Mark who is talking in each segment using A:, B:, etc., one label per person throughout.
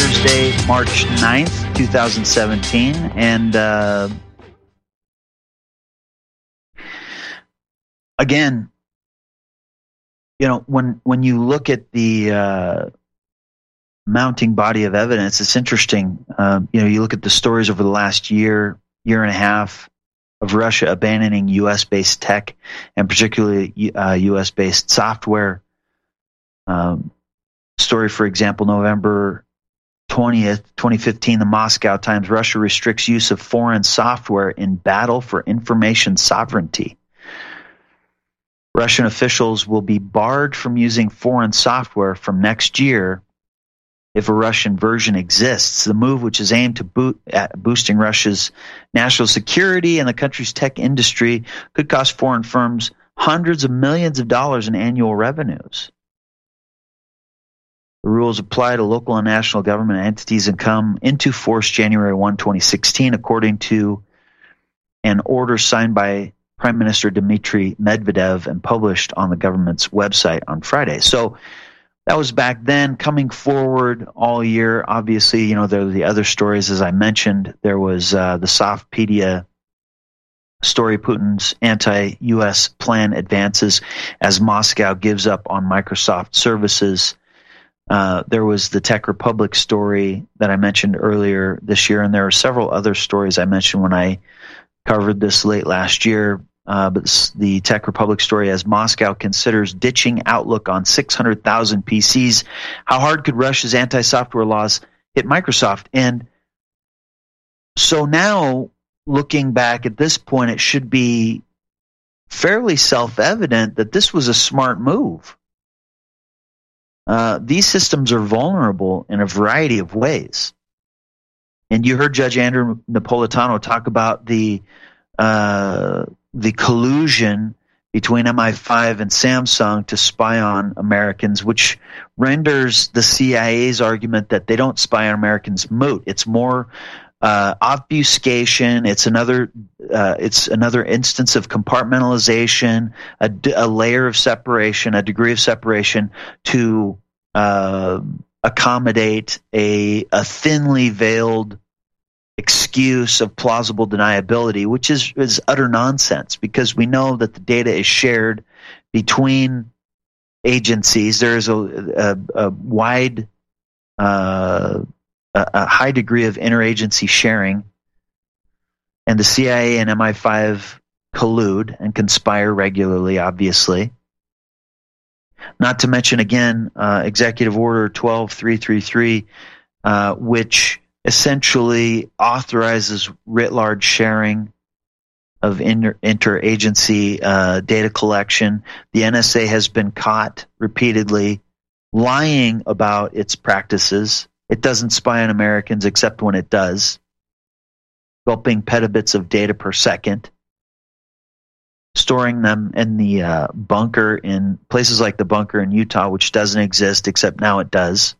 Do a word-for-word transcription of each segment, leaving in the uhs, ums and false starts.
A: Thursday, March ninth, twenty seventeen, and uh, again, you know, when when you look at the uh, mounting body of evidence, it's interesting. Um, you know, you look at the stories over the last year, year and a half of Russia abandoning U S-based tech, and particularly uh, U S-based software. Um, story, for example, November twentieth, twenty fifteen, the Moscow Times, Russia restricts use of foreign software in battle for information sovereignty. Russian officials will be barred from using foreign software from next year if a Russian version exists. The move, which is aimed to boot at boosting Russia's national security and the country's tech industry, could cost foreign firms hundreds of millions of dollars in annual revenues. The rules apply to local and national government entities and come into force January first, twenty sixteen, according to an order signed by Prime Minister Dmitry Medvedev and published on the government's website on Friday. So that was back then. Coming forward all year, obviously, you know, there are the other stories, as I mentioned. There was uh, the Softpedia story, Putin's anti-U S plan advances as Moscow gives up on Microsoft services. Uh, there was the Tech Republic story that I mentioned earlier this year, and there are several other stories I mentioned when I covered this late last year. Uh, but the Tech Republic story, as Moscow considers ditching Outlook on six hundred thousand P Cs. How hard could Russia's anti-software laws hit Microsoft? And so now, looking back at this point, it should be fairly self-evident that this was a smart move. Uh, these systems are vulnerable in a variety of ways. And you heard Judge Andrew Napolitano talk about the uh, the collusion between M I five and Samsung to spy on Americans, which renders the C I A's argument that they don't spy on Americans moot. It's more uh, obfuscation. It's another uh, it's another instance of compartmentalization, a, a layer of separation, a degree of separation to uh, accommodate a, a thinly veiled excuse of plausible deniability, which is, is utter nonsense, because we know that the data is shared between agencies. There is a, a, a wide, uh, a, a high degree of interagency sharing, and the C I A and M I five collude and conspire regularly, obviously. Not to mention, again, uh, Executive Order twelve three thirty-three, uh, which essentially authorizes writ large sharing of inter- interagency uh, data collection. The N S A has been caught repeatedly lying about its practices. It doesn't spy on Americans except when it does, gulping petabits of data per second, storing them in the uh, bunker in places like the bunker in Utah, which doesn't exist except now it does.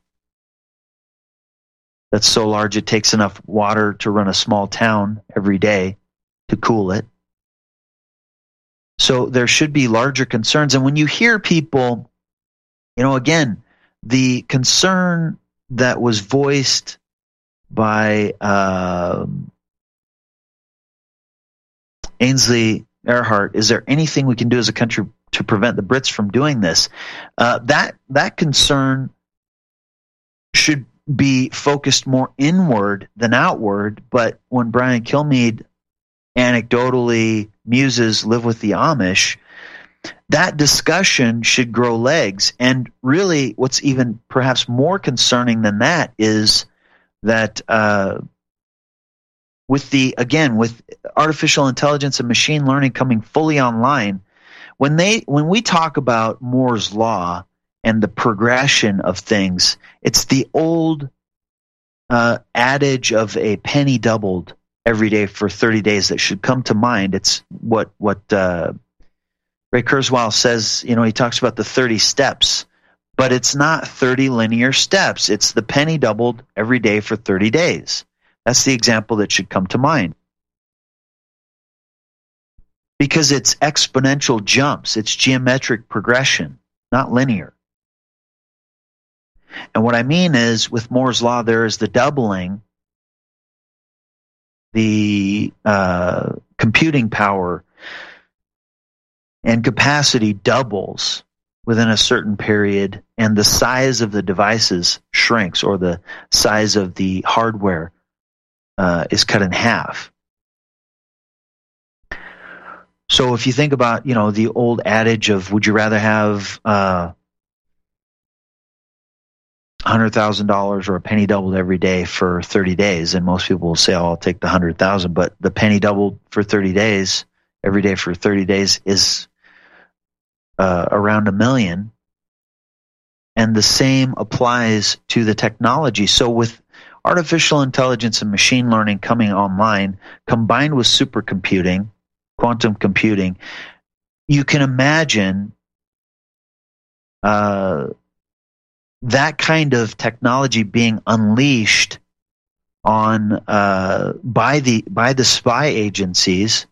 A: That's so large it takes enough water to run a small town every day to cool it. So there should be larger concerns. And when you hear people, you know, again, the concern that was voiced by uh, Ainsley Earhart, is there anything we can do as a country to prevent the Brits from doing this? Uh, that that concern should be focused more inward than outward. But when Brian Kilmeade anecdotally muses live with the Amish, that discussion should grow legs. And really, what's even perhaps more concerning than that is that uh, with the, again, with artificial intelligence and machine learning coming fully online, when they when we talk about Moore's Law and the progression of things, it's the old uh, adage of a penny doubled every day for thirty days that should come to mind. It's what what uh, Ray Kurzweil says. You know, he talks about the thirty steps, but it's not thirty linear steps. It's the penny doubled every day for thirty days. That's the example that should come to mind. Because it's exponential jumps. It's geometric progression, not linear. And what I mean is, with Moore's law, there is the doubling, the uh, computing power and capacity doubles within a certain period, and the size of the devices shrinks, or the size of the hardware uh, is cut in half. So if you think about, you know, the old adage of, would you rather have uh, one hundred thousand dollars or a penny doubled every day for thirty days? And most people will say, oh, I'll take the one hundred thousand dollars. But the penny doubled for thirty days, every day for thirty days, is uh, around a million. And the same applies to the technology. So with artificial intelligence and machine learning coming online, combined with supercomputing, quantum computing, you can imagine uh, that kind of technology being unleashed on uh, by the by the spy agencies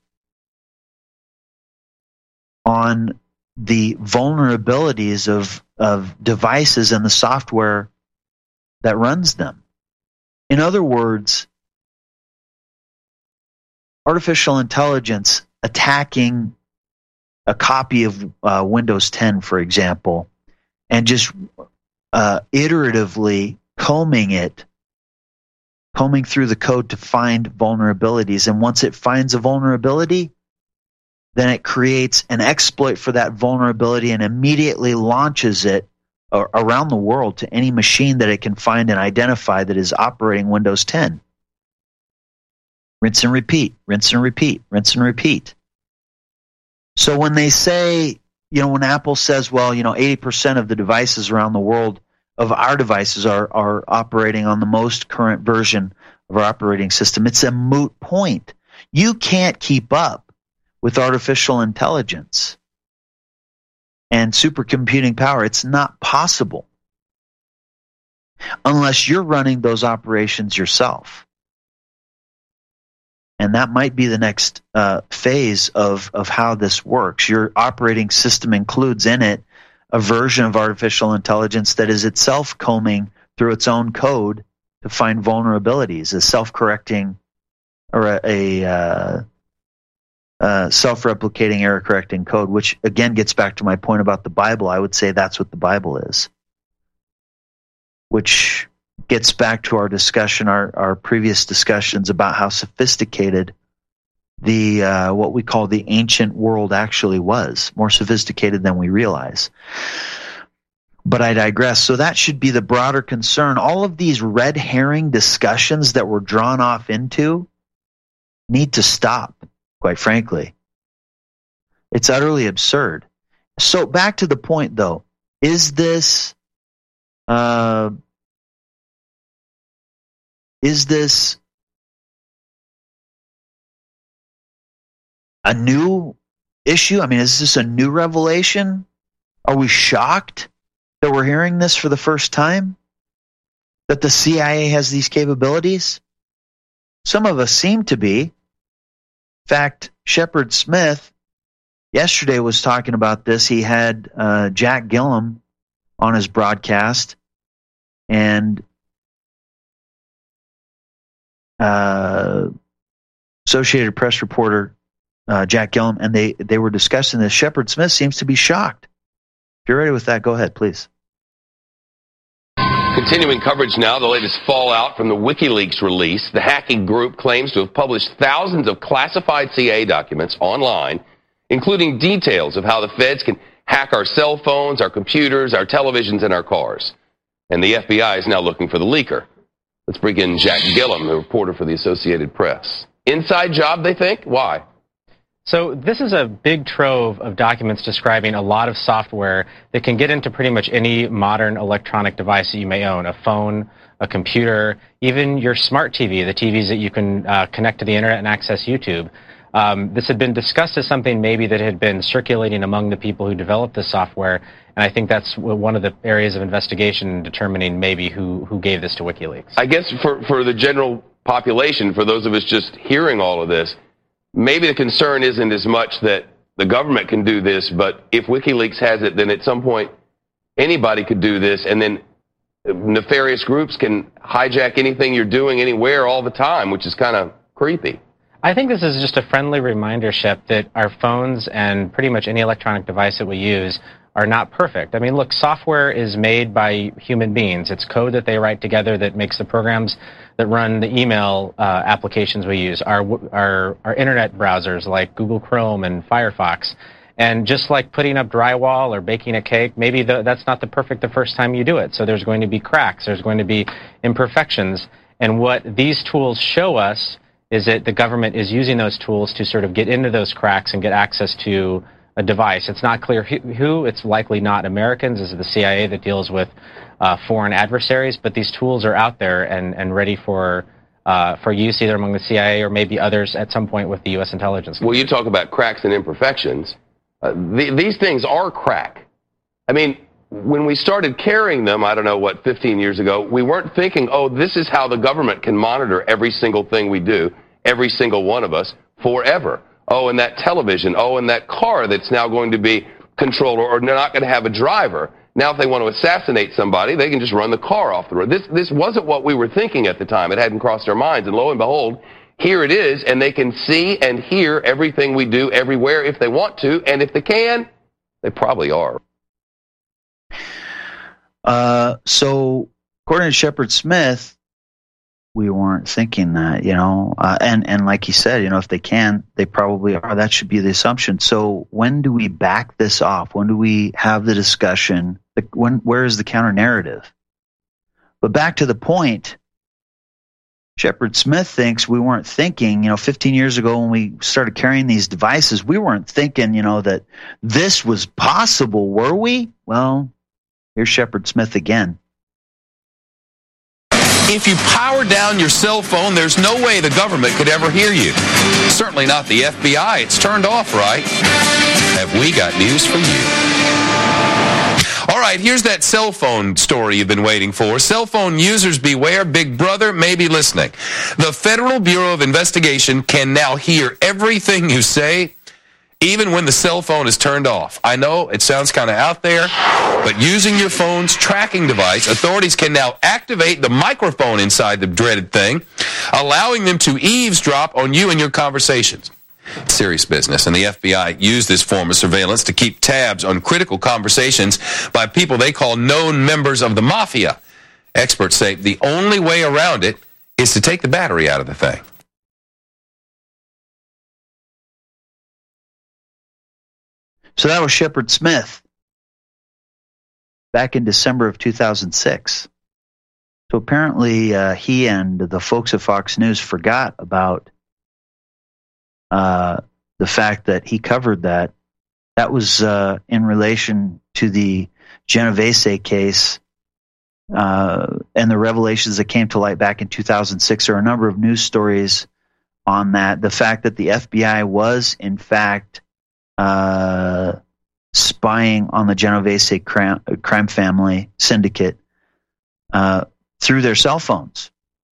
A: on the vulnerabilities of of devices and the software that runs them. In other words, artificial intelligence attacking a copy of uh, Windows ten, for example, and just uh, iteratively combing it, combing through the code to find vulnerabilities. And once it finds a vulnerability, then it creates an exploit for that vulnerability and immediately launches it around the world to any machine that it can find and identify that is operating Windows ten. Rinse and repeat, rinse and repeat, rinse and repeat. So when they say, you know, when Apple says, well, you know, eighty percent of the devices around the world, of our devices are, are operating on the most current version of our operating system, it's a moot point. You can't keep up with artificial intelligence and supercomputing power. It's not possible unless you're running those operations yourself. And that might be the next uh, phase of, of how this works. Your operating system includes in it a version of artificial intelligence that is itself combing through its own code to find vulnerabilities, a self-correcting or a, a uh, uh, self-replicating error-correcting code, which again gets back to my point about the Bible. I would say that's what the Bible is, which gets back to our discussion, our, our previous discussions about how sophisticated the uh, what we call the ancient world actually was, more sophisticated than we realize. But I digress. So that should be the broader concern. All of these red herring discussions that we're drawn off into need to stop, quite frankly. It's utterly absurd. So back to the point, though. Is this... Uh, Is this a new issue? I mean, is this a new revelation? Are we shocked that we're hearing this for the first time? That the C I A has these capabilities? Some of us seem to be. In fact, Shepard Smith yesterday was talking about this. He had uh, Jack Gillum on his broadcast, and Uh, Associated Press reporter uh, Jack Gillum, and they, they were discussing this. Shepard Smith seems to be shocked. If you're ready with that, go ahead, please.
B: Continuing coverage now, the latest fallout from the WikiLeaks release. The hacking group claims to have published thousands of classified C I A documents online, including details of how the feds can hack our cell phones, our computers, our televisions, and our cars. And the F B I is now looking for the leaker. Let's bring in Jack Gillum, the reporter for the Associated Press. Inside job, they think? Why?
C: So this is a big trove of documents describing a lot of software that can get into pretty much any modern electronic device that you may own, a phone, a computer, even your smart T V, the T Vs that you can uh, connect to the internet and access YouTube. Um, this had been discussed as something maybe that had been circulating among the people who developed the software, and I think that's one of the areas of investigation in determining maybe who, who gave this to WikiLeaks.
B: I guess for, for the general population, for those of us just hearing all of this, maybe the concern isn't as much that the government can do this, but if WikiLeaks has it, then at some point anybody could do this, and then nefarious groups can hijack anything you're doing anywhere all the time, which is kind of creepy.
C: I think this is just a friendly reminder, Shep, that our phones and pretty much any electronic device that we use are not perfect. I mean, look, software is made by human beings. It's code that they write together that makes the programs that run the email uh, applications we use, our, our, our internet browsers like Google Chrome and Firefox. And just like putting up drywall or baking a cake, maybe the, that's not the perfect the first time you do it. So there's going to be cracks. There's going to be imperfections. And what these tools show us is that the government is using those tools to sort of get into those cracks and get access to a device. It's not clear who. It's likely not Americans. This is the C I A that deals with uh, foreign adversaries. But these tools are out there and, and ready for uh, for use either among the C I A or maybe others at some point with the U S intelligence.
B: Well, you talk about cracks and imperfections. Uh, the, these things are crack. I mean, when we started carrying them, I don't know, what, fifteen years ago, we weren't thinking, oh, this is how the government can monitor every single thing we do, every single one of us, forever. Oh, and that television. Oh, and that car that's now going to be controlled, or, or they're not going to have a driver. Now, if they want to assassinate somebody, they can just run the car off the road. This, this wasn't what we were thinking at the time. It hadn't crossed our minds. And lo and behold, here it is, and they can see and hear everything we do everywhere if they want to, and if they can, they probably are.
A: Uh, so, according to Shepard Smith, we weren't thinking that, you know, uh, and, and like he said, you know, if they can, they probably are. That should be the assumption. So when do we back this off? When do we have the discussion? When, where is the counter narrative? But back to the point, Shepard Smith thinks we weren't thinking, you know, fifteen years ago when we started carrying these devices, we weren't thinking, you know, that this was possible, were we? Well, here's Shepard Smith again.
D: If you power down your cell phone, there's no way the government could ever hear you. Certainly not the F B I. It's turned off, right? Have we got news for you? All right, here's that cell phone story you've been waiting for. Cell phone users beware, Big Brother may be listening. The Federal Bureau of Investigation can now hear everything you say, even when the cell phone is turned off. I know it sounds kind of out there, but using your phone's tracking device, authorities can now activate the microphone inside the dreaded thing, allowing them to eavesdrop on you and your conversations. Serious business, and the F B I used this form of surveillance to keep tabs on critical conversations by people they call known members of the mafia. Experts say the only way around it is to take the battery out of the thing.
A: So that was Shepard Smith back in December of two thousand six. So apparently uh, he and the folks at Fox News forgot about uh, the fact that he covered that. That was uh, in relation to the Genovese case uh, and the revelations that came to light back in two thousand six. There are a number of news stories on that. The fact that the F B I was, in fact, Uh, spying on the Genovese crime, crime family syndicate uh, through their cell phones.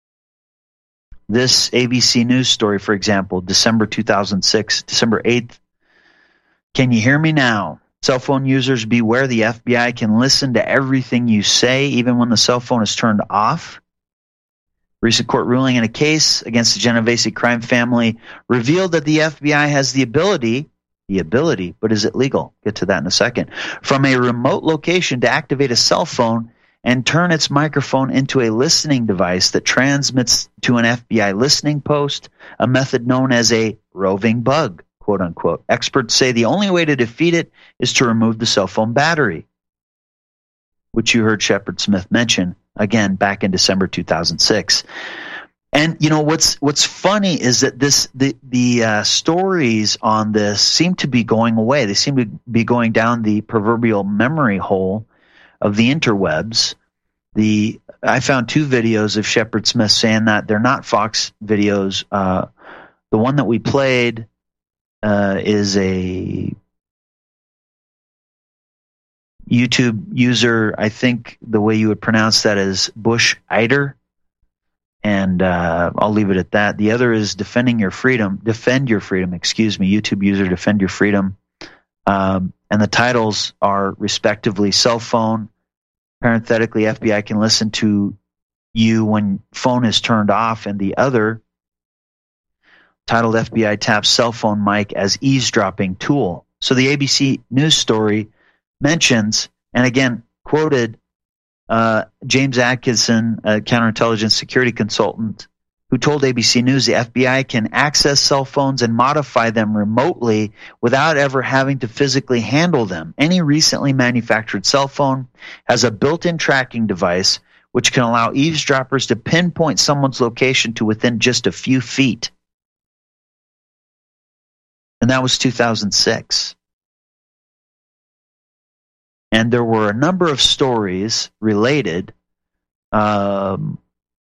A: This A B C News story, for example, December two thousand six, December eighth. Can you hear me now? Cell phone users beware, the F B I can listen to everything you say, even when the cell phone is turned off. Recent court ruling in a case against the Genovese crime family revealed that the F B I has the ability The ability, but is it legal? Get to that in a second. From a remote location to activate a cell phone and turn its microphone into a listening device that transmits to an F B I listening post, a method known as a roving bug, quote unquote. Experts say the only way to defeat it is to remove the cell phone battery, which you heard Shepard Smith mention again back in December two thousand six. And you know what's what's funny is that this the the uh, stories on this seem to be going away. They seem to be going down the proverbial memory hole of the interwebs. The I found two videos of Shepard Smith saying that they're not Fox videos. Uh, the one that we played uh, is a YouTube user. I think the way you would pronounce that is Bush Eider. And uh, I'll leave it at that. The other is Defending Your Freedom. Defend Your Freedom, excuse me. YouTube user Defend Your Freedom. Um, and the titles are respectively Cell Phone Parenthetically, F B I can listen to you when phone is turned off, and the other, titled F B I taps cell phone mic as eavesdropping tool. So the A B C News story mentions, and again, quoted uh, James Atkinson, a counterintelligence security consultant, who told A B C News the F B I can access cell phones and modify them remotely without ever having to physically handle them. Any recently manufactured cell phone has a built-in tracking device which can allow eavesdroppers to pinpoint someone's location to within just a few feet. And that was two thousand six. And there were a number of stories related. Um,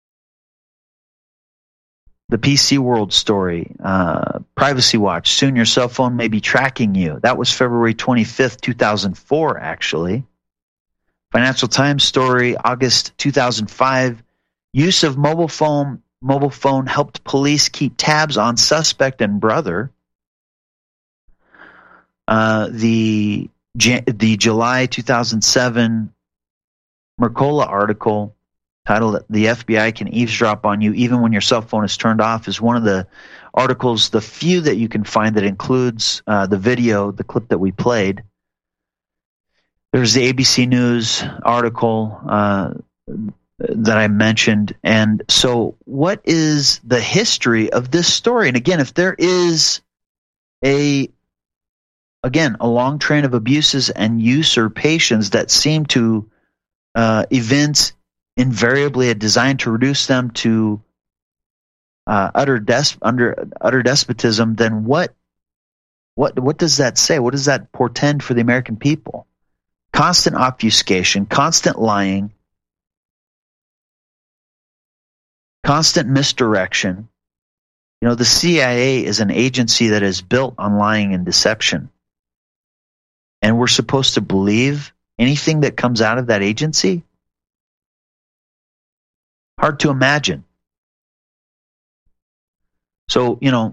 A: the P C World story, uh, Privacy Watch, soon your cell phone may be tracking you. That was February twenty-fifth, two thousand four, actually. Financial Times story, August two thousand five, use of mobile phone, mobile phone helped police keep tabs on suspect and brother. Uh, the the July two thousand seven Mercola article titled "The F B I Can Eavesdrop on You Even When Your Cell Phone is Turned Off" is one of the articles, the few that you can find that includes uh, the video, the clip that we played. There's the A B C News article uh, that I mentioned. And so what is the history of this story? And again, if there is a Again, a long train of abuses and usurpations that seem to uh, events invariably designed to reduce them to uh, utter des- under utter despotism. Then what? What? What does that say? What does that portend for the American people? Constant obfuscation, constant lying, constant misdirection. You know, the C I A is an agency that is built on lying and deception. And we're supposed to believe anything that comes out of that agency? Hard to imagine. So, you know,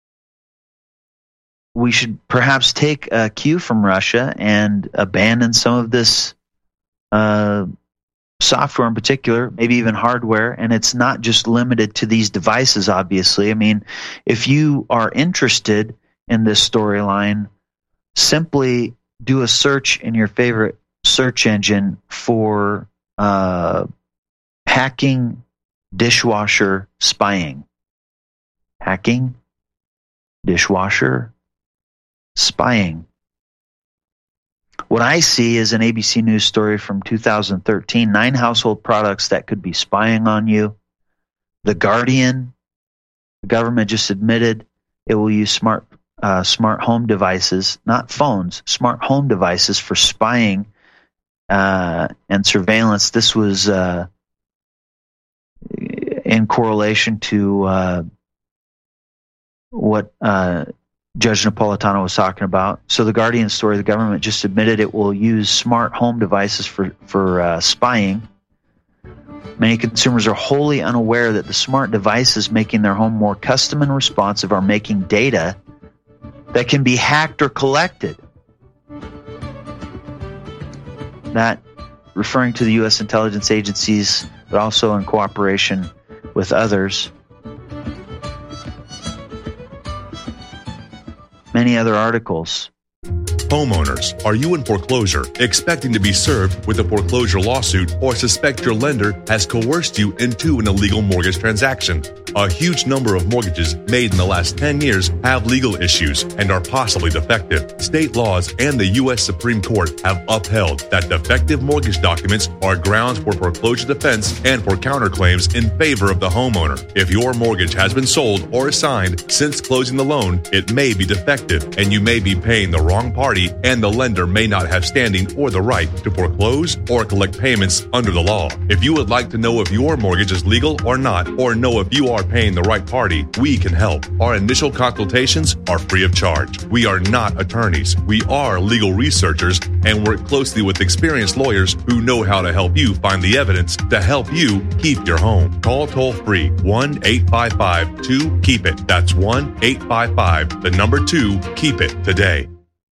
A: we should perhaps take a cue from Russia and abandon some of this uh, software in particular, maybe even hardware. And it's not just limited to these devices, obviously. I mean, if you are interested in this storyline, simply do a search in your favorite search engine for uh, hacking dishwasher spying. Hacking dishwasher spying. What I see is an A B C News story from two thousand thirteen, nine household products that could be spying on you. The Guardian, the government just admitted it will use smart Uh, smart home devices, not phones, smart home devices for spying uh, and surveillance. This was uh, in correlation to uh, what uh, Judge Napolitano was talking about. So the Guardian story, the government just admitted it will use smart home devices for, for uh, spying. Many consumers are wholly unaware that the smart devices making their home more custom and responsive are making data that can be hacked or collected. That, referring to the U S intelligence agencies, but also in cooperation with others. Many other articles.
E: Homeowners, are you in foreclosure, expecting to be served with a foreclosure lawsuit, or suspect your lender has coerced you into an illegal mortgage transaction? A huge number of mortgages made in the last ten years have legal issues and are possibly defective. State laws and the U S Supreme Court have upheld that defective mortgage documents are grounds for foreclosure defense and for counterclaims in favor of the homeowner. If your mortgage has been sold or assigned since closing the loan, it may be defective and you may be paying the wrong party, and the lender may not have standing or the right to foreclose or collect payments under the law. If you would like to know if your mortgage is legal or not, or know if you are paying the right party, we can help. Our initial consultations are free of charge. We are not attorneys. We are legal researchers and work closely with experienced lawyers who know how to help you find the evidence to help you keep your home. Call toll free one eight five five two keep it. That's one eight five five, the number two, keep it today.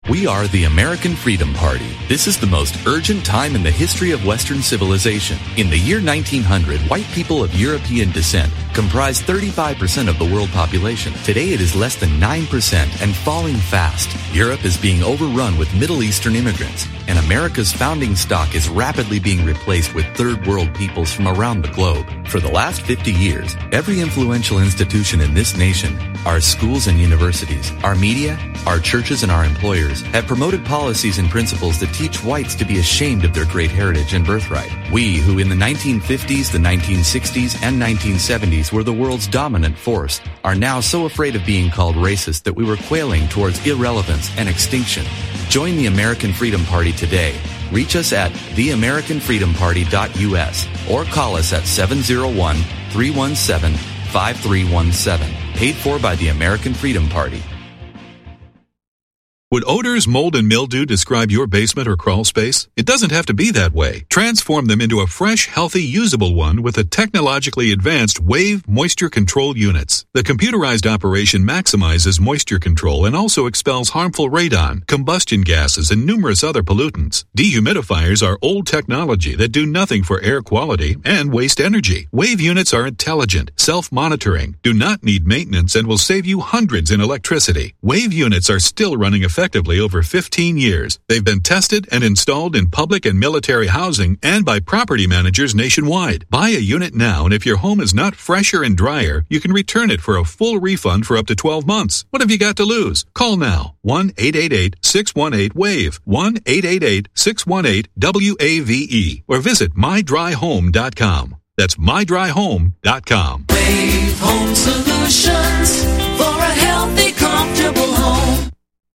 F: We are the American Freedom Party. This is the most urgent time in the history of Western civilization. In the year nineteen hundred, white people of European descent comprised thirty-five percent of the world population. Today it is less than nine percent and falling fast. Europe is being overrun with Middle Eastern immigrants, and America's founding stock is rapidly being replaced with third world peoples from around the globe. For the last fifty years, every influential institution in this nation, our schools and universities, our media, our churches and our employers, have promoted policies and principles that teach whites to be ashamed of their great heritage and birthright. We, who in the nineteen fifties, the nineteen sixties, and nineteen seventies were the world's dominant force, are now so afraid of being called racist that we were quailing towards irrelevance and extinction. Join the American Freedom Party today. Reach us at the american freedom party dot u s or call us at seven oh one, three one seven, five three one seven. Paid for by the American Freedom Party.
G: Would odors, mold, and mildew describe your basement or crawl space? It doesn't have to be that way. Transform them into a fresh, healthy, usable one with the technologically advanced Wave Moisture Control Units. The computerized operation maximizes moisture control and also expels harmful radon, combustion gases, and numerous other pollutants. Dehumidifiers are old technology that do nothing for air quality and waste energy. Wave units are intelligent, self-monitoring, do not need maintenance, and will save you hundreds in electricity. Wave units are still running effectively effectively over fifteen years. They've been tested and installed in public and military housing and by property managers nationwide. Buy a unit now, and if your home is not fresher and drier, you can return it for a full refund for up to twelve months. What have you got to lose? Call now. one eight eight eight, six one eight, WAVE. one eight eight eight, six one eight, W A V E. Or visit my dry home dot com. That's my dry home dot com.
H: Wave Home Solutions for a healthy, comfortable home.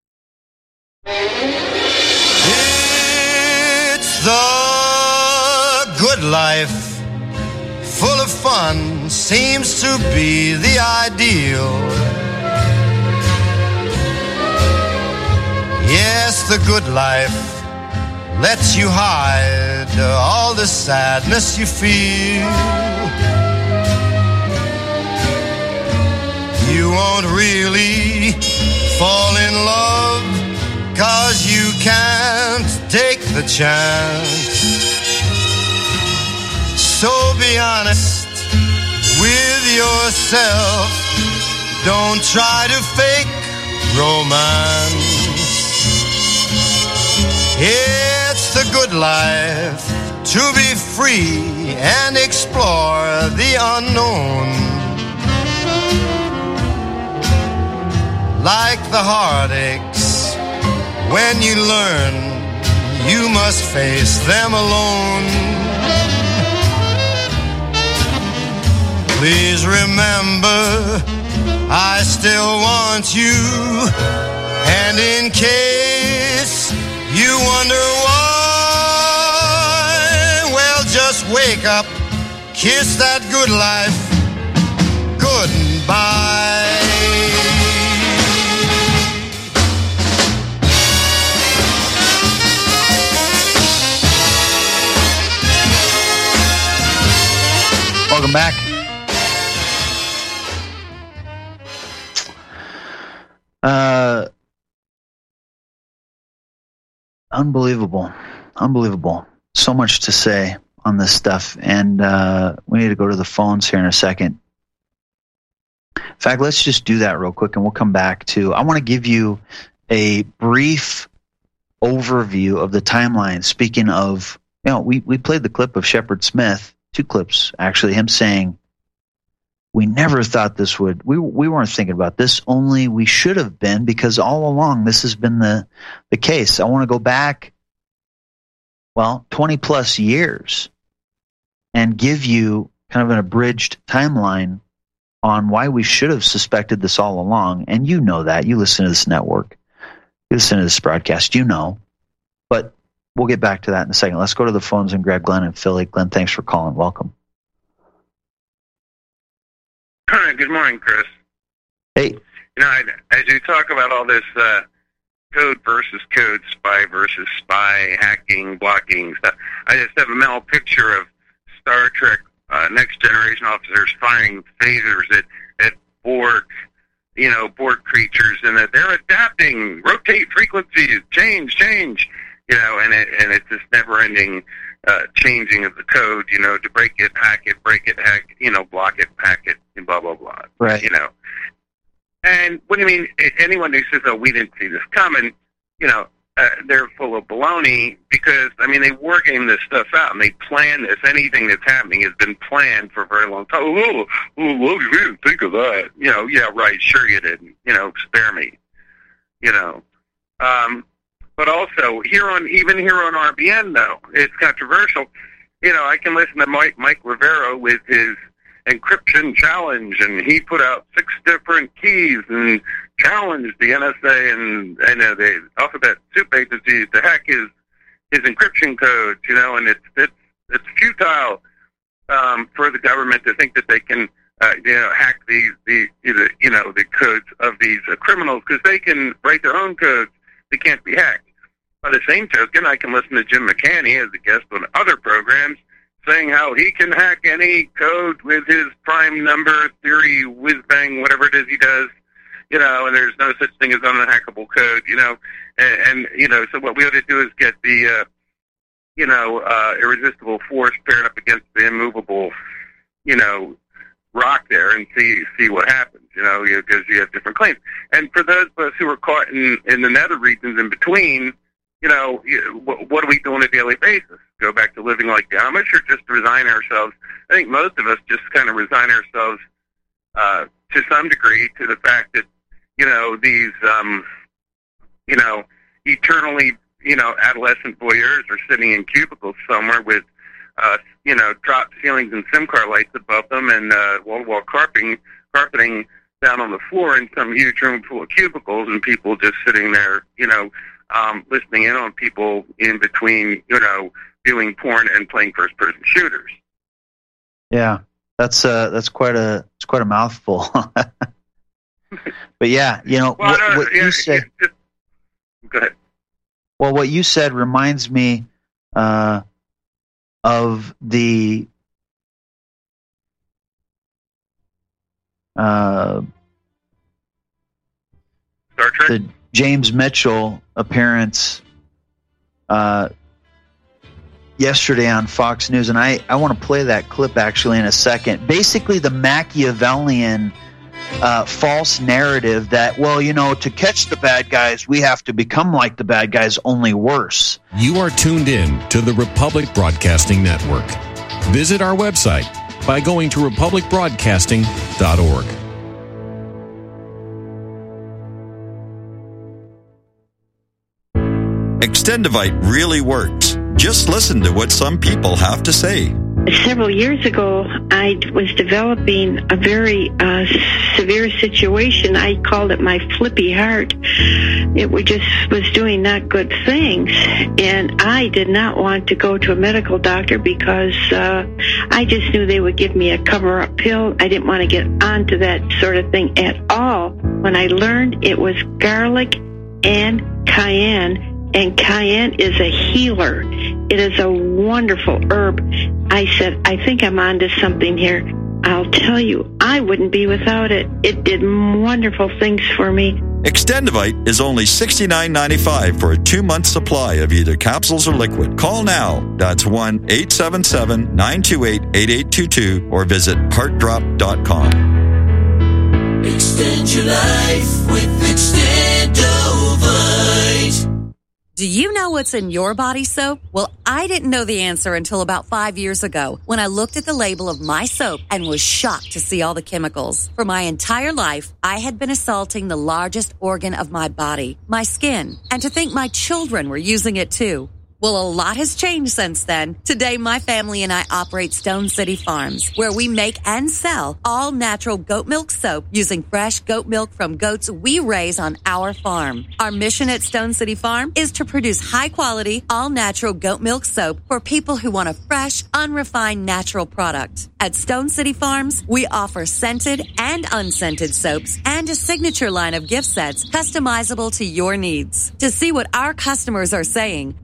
I: It's the good life, full of fun, seems to be the ideal. Yes, the good life lets you hide all the sadness you feel. You won't really fall in love, 'cause you can't take the chance. So be honest with yourself. Don't try to fake romance. It's the good life to be free and explore the unknown. Like the heartaches, when you learn, you must face them alone. Please remember, I still want you. And in case you wonder why, well, just wake up, kiss that good life goodbye.
A: Welcome back. Uh, unbelievable. Unbelievable. So much to say on this stuff. And uh, we need to go to the phones here in a second. In fact, let's just do that real quick and we'll come back to, I want to give you a brief overview of the timeline. Speaking of, you know, we, we played the clip of Shepard Smith. Two clips, actually, him saying, we never thought this would, we we weren't thinking about this, only we should have been, because all along this has been the, the case. I want to go back, well, twenty plus years and give you kind of an abridged timeline on why we should have suspected this all along. And you know that. You listen to this network. You listen to this broadcast. You know. But we'll get back to that in a second. Let's go to the phones and grab Glenn in Philly. Glenn, thanks for calling. Welcome.
J: Good morning, Chris.
A: Hey.
J: You know, I, as you talk about all this uh, code versus code, spy versus spy, hacking, blocking stuff, I just have a mental picture of Star Trek uh, Next Generation officers firing phasers at, at Borg, you know, board creatures, and that they're adapting, rotate frequencies, change, change, you know, and it, and it's this never-ending uh, changing of the code, you know, to break it, hack it, break it, hack, you know, block it, hack it, and blah, blah, blah.
A: Right.
J: You know. And what do you mean, anyone who says, oh, we didn't see this coming, you know, uh, they're full of baloney because, I mean, they war game this stuff out and they plan this. Anything that's happening has been planned for a very long time. Oh, oh, well, we didn't think of that. You know, yeah, right, sure you didn't. You know, spare me. You know. Um, but also, here on, even here on R B N, though, it's controversial. You know, I can listen to Mike, Mike Rivero with his encryption challenge, and he put out six different keys and challenged the N S A and, and uh, the Alphabet Soup agencies to hack his his encryption codes, you know, and it's it's it's futile um, for the government to think that they can, uh, you know, hack these the you know the codes of these uh, criminals because they can write their own codes. They can't be hacked. By the same token, I can listen to Jim McCanny as a guest on other programs saying how he can hack any code with his prime number theory, whiz-bang, whatever it is he does, you know, and there's no such thing as unhackable code, you know, and, and you know, so what we ought to do is get the, uh, you know, uh, irresistible force paired up against the immovable, you know, rock there and see see what happens, you know, because you, you have different claims. And for those of us who are caught in, in the nether regions in between, you know, what, what do we do on a daily basis? Go back to living like the Amish or just resign ourselves? I think most of us just kind of resign ourselves uh, to some degree to the fact that, you know, these, um, you know, eternally, you know, adolescent voyeurs are sitting in cubicles somewhere with, uh, you know, drop ceilings and SIM car lights above them and uh, wall-to-wall carpeting, carpeting down on the floor in some huge room full of cubicles and people just sitting there, you know, um, listening in on people in between, you know, viewing porn and playing first-person shooters.
A: Yeah, that's uh, that's quite a it's quite a mouthful. But yeah, you know
J: well,
A: what,
J: no,
A: what
J: yeah,
A: you said.
J: Yeah, just, go ahead.
A: Well, what you said reminds me uh, of the uh,
J: Star Trek.
A: The James Mitchell appearance uh, yesterday on Fox News, and I, I want to play that clip actually in a second. Basically, the Machiavellian uh, false narrative that, well, you know, to catch the bad guys, we have to become like the bad guys, only worse.
K: You are tuned in to the Republic Broadcasting Network. Visit our website by going to republic broadcasting dot org.
L: Extendivite really works. Just listen to what some people have to say.
M: Several years ago, I was developing a very uh, severe situation. I called it my flippy heart. It was just was doing not good things, and I did not want to go to a medical doctor because uh, I just knew they would give me a cover-up pill. I didn't want to get onto that sort of thing at all. When I learned it was garlic and cayenne, and cayenne is a healer. It is a wonderful herb. I said, I think I'm onto something here. I'll tell you, I wouldn't be without it. It did wonderful things for me.
L: Extendivite is only sixty-nine ninety-five for a two-month supply of either capsules or liquid. Call now. That's one eight seven seven, nine two eight, eight eight two two or visit heart drop dot com.
H: Extend your life with Extendovite.
N: Do you know what's in your body soap? Well, I didn't know the answer until about five years ago when I looked at the label of my soap and was shocked to see all the chemicals. For my entire life, I had been assaulting the largest organ of my body, my skin, and to think my children were using it too. Well, a lot has changed since then. Today, my family and I operate Stone City Farms, where we make and sell all natural goat milk soap using fresh goat milk from goats we raise on our farm. Our mission at Stone City Farm is to produce high-quality, all-natural goat milk soap for people who want a fresh, unrefined, natural product. At Stone City Farms, we offer scented and unscented soaps and a signature line of gift sets customizable to your needs. To see what our customers are saying, go to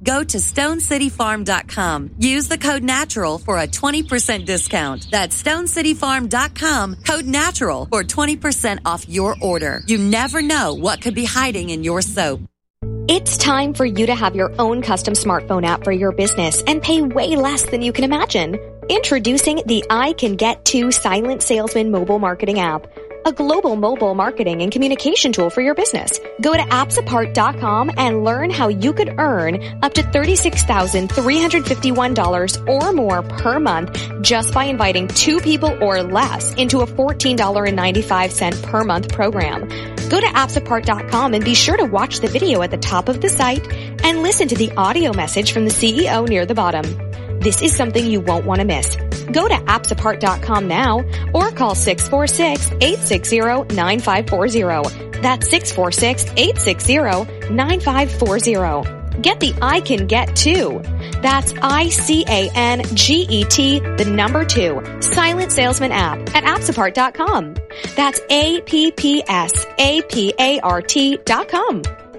N: stone city farm dot com. Use the code NATURAL for a twenty percent discount. That's stone city farm dot com, code NATURAL for twenty percent off your order. You never know what could be hiding in your soap.
O: It's time for you to have your own custom smartphone app for your business and pay way less than you can imagine. Introducing the I Can Get To Silent Salesman mobile marketing app, a global mobile marketing and communication tool for your business. Go to apps apart dot com and learn how you could earn up to thirty-six thousand three hundred fifty-one dollars or more per month just by inviting two people or less into a fourteen dollars and ninety-five cents per month program. Go to apps apart dot com and be sure to watch the video at the top of the site and listen to the audio message from the C E O near the bottom. This is something you won't want to miss. Go to apps apart dot com now or call six four six, eight six zero, nine five four zero. That's six four six, eight six zero, nine five four zero. Get the I Can Get To. That's I C A N G E T, the number two, Silent Salesman app at apps apart dot com. That's A P P S A P A R T dot com.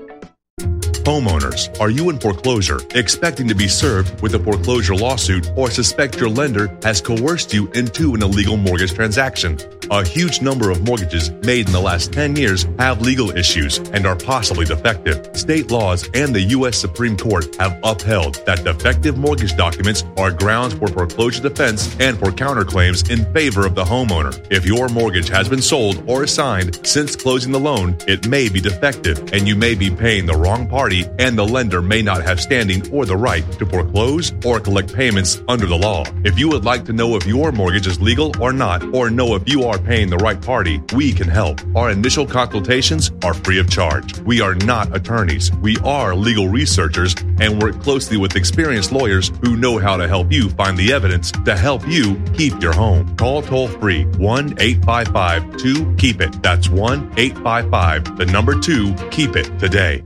E: Homeowners, are you in foreclosure, expecting to be served with a foreclosure lawsuit, or suspect your lender has coerced you into an illegal mortgage transaction? A huge number of mortgages made in the last ten years have legal issues and are possibly defective. State laws and the U S Supreme Court have upheld that defective mortgage documents are grounds for foreclosure defense and for counterclaims in favor of the homeowner. If your mortgage has been sold or assigned since closing the loan, it may be defective and you may be paying the wrong party, and the lender may not have standing or the right to foreclose or collect payments under the law. If you would like to know if your mortgage is legal or not, or know if you are paying the right party, we can help. Our initial consultations are free of charge. We are not attorneys. We are legal researchers and work closely with experienced lawyers who know how to help you find the evidence to help you keep your home. Call toll free one eight five five two keep it. That's one eight five five, the number two, keep it today.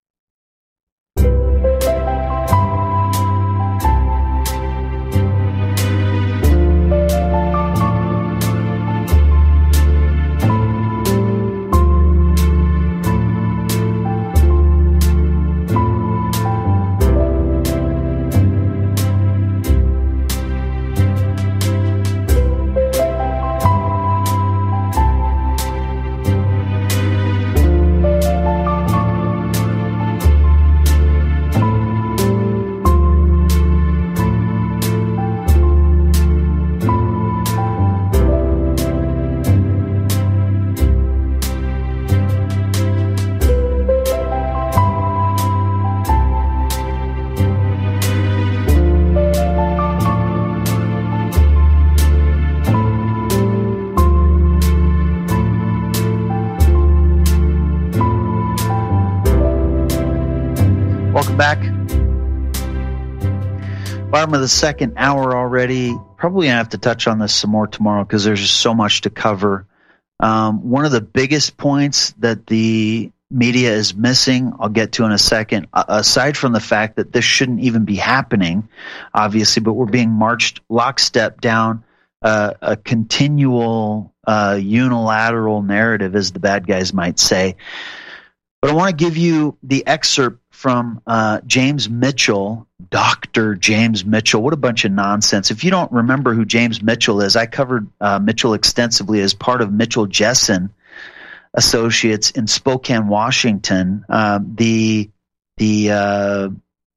A: Bottom of the second hour already. Probably gonna have to touch on this some more tomorrow because there's just so much to cover. Um, one of the biggest points that the media is missing, I'll get to in a second, uh, aside from the fact that this shouldn't even be happening, obviously, but we're being marched lockstep down uh, a continual uh, unilateral narrative, as the bad guys might say. But I want to give you the excerpt from uh, James Mitchell, Doctor James Mitchell. What a bunch of nonsense. If you don't remember who James Mitchell is, I covered uh, Mitchell extensively as part of Mitchell Jessen Associates in Spokane, Washington. Uh, the the uh,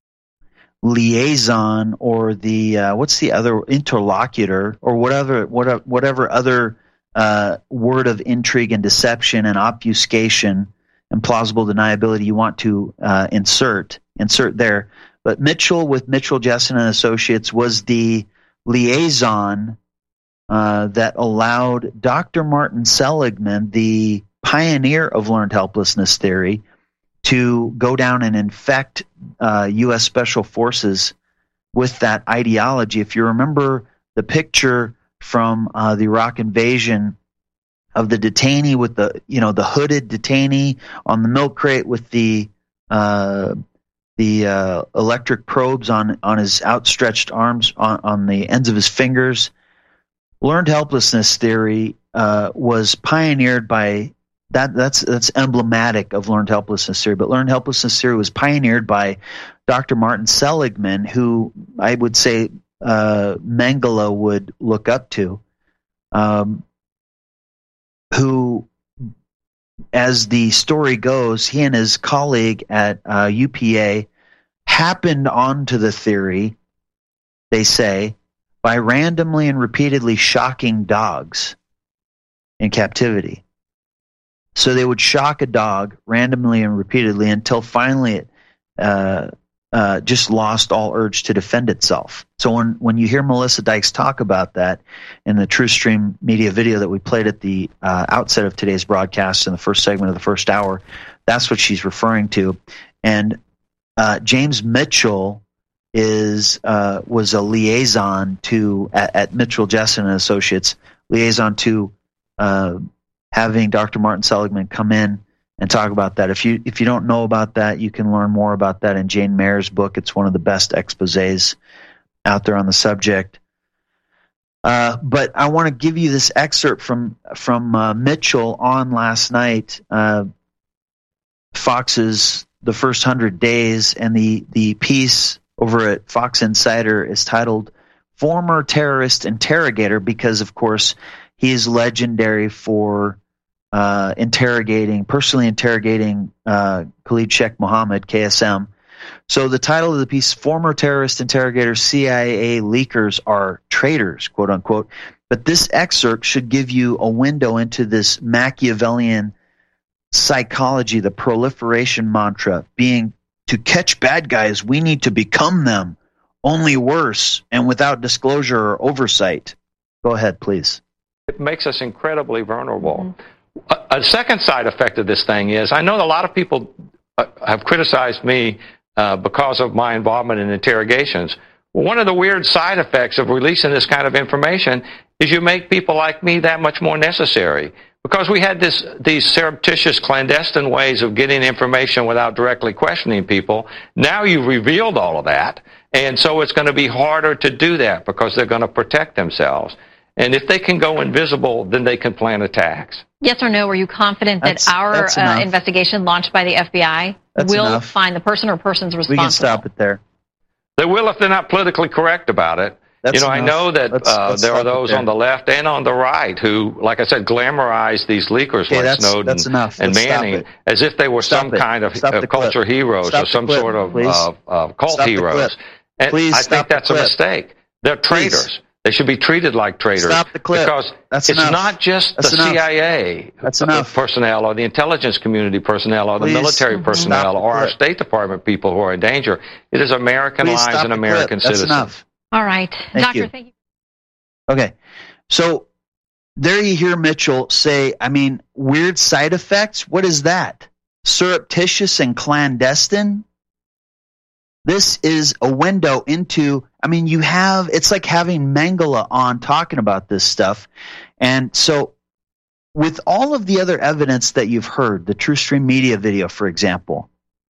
A: liaison or the uh, what's the other interlocutor or whatever whatever, whatever other uh, word of intrigue and deception and obfuscation and plausible deniability you want to uh, insert insert there. But Mitchell with Mitchell Jessen and Associates was the liaison uh, that allowed Doctor Martin Seligman, the pioneer of learned helplessness theory, to go down and infect uh, U S Special Forces with that ideology. If you remember the picture from uh, the Iraq invasion of the detainee with the, you know, the hooded detainee on the milk crate with the uh, the uh, electric probes on on his outstretched arms, on, on the ends of his fingers. Learned helplessness theory uh, was pioneered by that. That's that's emblematic of learned helplessness theory. But learned helplessness theory was pioneered by Doctor Martin Seligman, who I would say uh, Mengele would look up to, um, who, as the story goes, he and his colleague at uh, U P A happened onto the theory, they say, by randomly and repeatedly shocking dogs in captivity. So they would shock a dog randomly and repeatedly until finally it uh, uh, just lost all urge to defend itself. So when, when you hear Melissa Dykes talk about that in the TruthStream media video that we played at the uh, outset of today's broadcast in the first segment of the first hour, that's what she's referring to. And uh, James Mitchell is uh, was a liaison to at, at Mitchell Jessen and Associates, liaison to uh, having Doctor Martin Seligman come in and talk about that. If you if you don't know about that, you can learn more about that in Jane Mayer's book. It's one of the best exposés out there on the subject. Uh, but I want to give you this excerpt from from uh, Mitchell on last night, uh, Fox's The First Hundred Days, and the the piece over at Fox Insider is titled "Former Terrorist Interrogator," because of course he is legendary for uh, interrogating, personally interrogating uh, Khalid Sheikh Mohammed, K S M. So the title of the piece, "Former Terrorist Interrogator, C I A Leakers Are Traitors," quote unquote. But this excerpt should give you a window into this Machiavellian psychology, the proliferation mantra, being to catch bad guys, we need to become them, only worse and without disclosure or oversight. Go ahead, please.
P: It makes us incredibly vulnerable. Mm-hmm. A, a second side effect of this thing is, I know a lot of people uh, have criticized me uh, because of my involvement in interrogations. Well, one of the weird side effects of releasing this kind of information is you make people like me that much more necessary. Because we had this, these surreptitious, clandestine ways of getting information without directly questioning people. Now you've revealed all of that, and so it's going to be harder to do that because they're going to protect themselves. And if they can go invisible, then they can plan attacks.
Q: Yes or no, are you confident that that's, our that's uh, investigation launched by the F B I
A: that's
Q: will
A: enough.
Q: find the person or persons responsible?
A: We can stop it there.
P: They will if they're not politically correct about it.
A: That's
P: you know,
A: enough.
P: I know that
A: let's,
P: uh,
A: let's
P: there are those on the left and on the right who, like I said, glamorize these leakers
A: okay,
P: like
A: that's,
P: Snowden
A: that's enough.
P: and
A: Let's
P: Manning as if they were
A: stop
P: some
A: it.
P: kind of
A: Stop
P: uh, culture
A: clip.
P: heroes
A: Stop
P: or some
A: clip,
P: sort of
A: please.
P: uh, uh, cult
A: stop
P: heroes. And
A: please
P: I
A: stop
P: think that's
A: the
P: a
A: clip.
P: mistake. They're traitors.
A: Please.
P: They should be treated like traitors.
A: Stop the clip.
P: Because
A: that's
P: it's
A: enough.
P: not just
A: that's
P: the
A: enough.
P: C I A
A: that's enough.
P: personnel or the intelligence community personnel or
A: Please.
P: the military personnel or our State Department people who are in danger. It is American
A: Please
P: lives and American
A: clip.
P: citizens.
A: That's enough.
Q: All right.
A: Thank
Q: Doctor,
A: you.
Q: thank you.
A: Okay. So there you hear Mitchell say, I mean, weird side effects? What is that? Surreptitious and clandestine? This is a window into, I mean, you have, it's like having Mengele on talking about this stuff. And so with all of the other evidence that you've heard, the TruthStream media video, for example,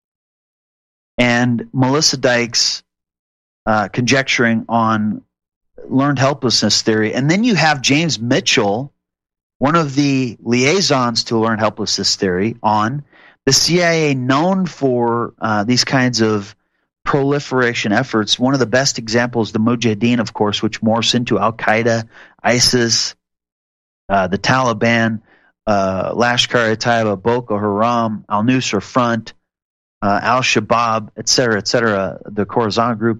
A: and Melissa Dykes uh, conjecturing on learned helplessness theory, and then you have James Mitchell, one of the liaisons to learned helplessness theory, on the C I A known for uh, these kinds of proliferation efforts. One of the best examples, the Mujahideen, of course, which morphs into Al-Qaeda, ISIS, uh, the Taliban, uh, Lashkar-e-Taiba, Boko Haram, Al-Nusra Front, uh, Al-Shabaab, et cetera, et cetera, the Khorasan group.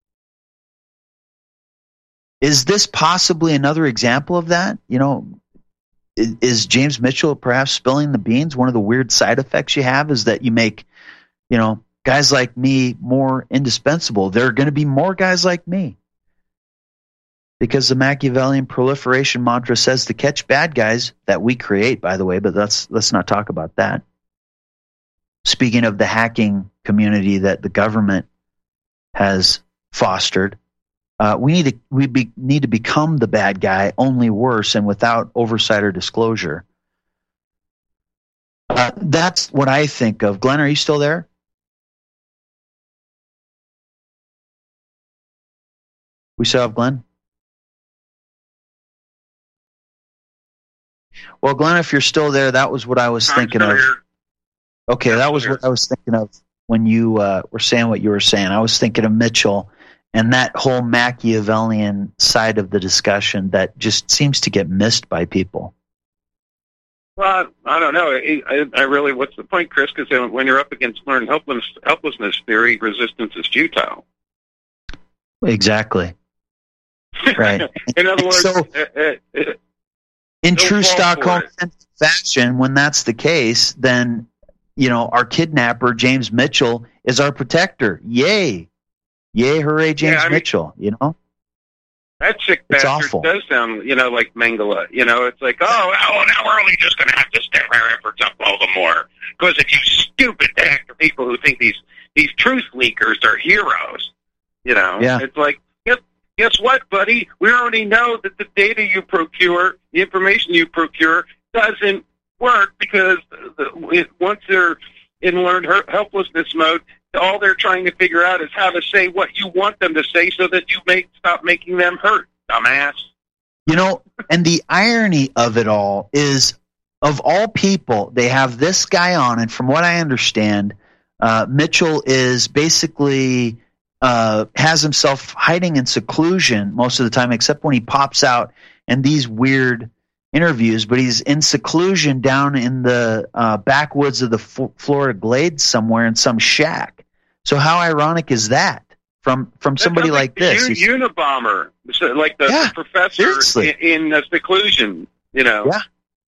A: Is this possibly another example of that? You know, is, is James Mitchell perhaps spilling the beans? One of the weird side effects you have is that you make, you know, guys like me more indispensable. There are going to be more guys like me. Because the Machiavellian proliferation mantra says to catch bad guys, that we create, by the way, but let's, let's not talk about that. Speaking of the hacking community that the government has fostered, uh, we need to we be, need to become the bad guy, only worse and without oversight or disclosure. Uh, that's what I think of. Glenn, are you still there? We still have Glenn? Well, Glenn, if you're still there, that was what I was
J: I'm
A: thinking
J: still
A: of.
J: here.
A: Okay,
J: I'm
A: that was
J: here.
A: what I was thinking of when you uh, were saying what you were saying. I was thinking of Mitchell and that whole Machiavellian side of the discussion that just seems to get missed by people.
J: Well, I don't know. I, I, I really, what's the point, Chris? Because when you're up against learned helpless, helplessness theory, resistance is futile.
A: Exactly. Right.
J: In other words,
A: so,
J: uh, uh, uh,
A: in true Stockholm fashion, when that's the case, then, you know, our kidnapper, James Mitchell, is our protector. Yay. Yay, hooray, James
J: yeah, I mean,
A: Mitchell, you know?
J: That sick
A: it's
J: bastard
A: awful.
J: does sound, you know, like Mengele. You know, it's like, oh, oh now we're only just going to have to step our efforts up all the more. Because if you stupid actor people who think these, these truth leakers are heroes, you know,
A: yeah.
J: it's like, guess, guess what, buddy? We already know that the data you procure, the information you procure, doesn't work because the, once they're in learned helplessness mode, all they're trying to figure out is how to say what you want them to say so that you make stop making them hurt, dumbass.
A: You know, and the irony of it all is, of all people, they have this guy on, and from what I understand, uh, Mitchell is basically uh, has himself hiding in seclusion most of the time, except when he pops out in these weird interviews, but he's in seclusion down in the uh, backwoods of the F- Florida Glades somewhere in some shack. So how ironic is that from from somebody like, like this?
J: Un- Unabomber, so like the,
A: yeah,
J: the professor
A: seriously.
J: in, in uh, seclusion, you know.
A: Yeah,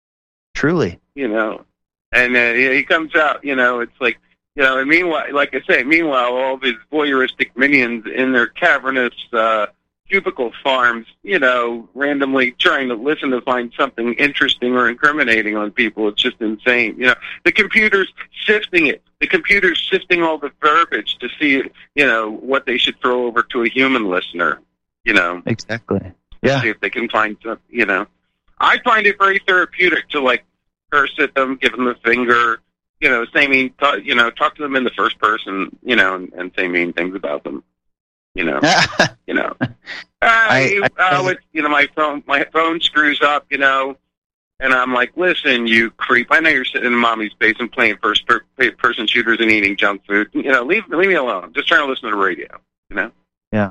A: truly.
J: You know, and uh, he comes out, you know, it's like, you know, and meanwhile, like I say, meanwhile, all these voyeuristic minions in their cavernous uh, cubicle farms, you know, randomly trying to listen to find something interesting or incriminating on people. It's just insane. You know, the computer's sifting it. The computer's sifting all the verbiage to see, you know, what they should throw over to a human listener, you know.
A: Exactly. Yeah.
J: See if they can find some, you know. I find it very therapeutic to, like, curse at them, give them the finger, you know, say mean, t- you know, talk to them in the first person, you know, and, and say mean things about them. You know, you know, uh,
A: I, I,
J: uh, with, you know, my phone, my phone screws up, you know, and I'm like, listen, you creep. I know you're sitting in mommy's basement playing first per- person shooters and eating junk food. You know, leave, leave me alone. I'm just trying to listen to the radio, you know?
A: Yeah.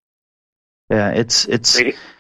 A: Yeah. It's, it's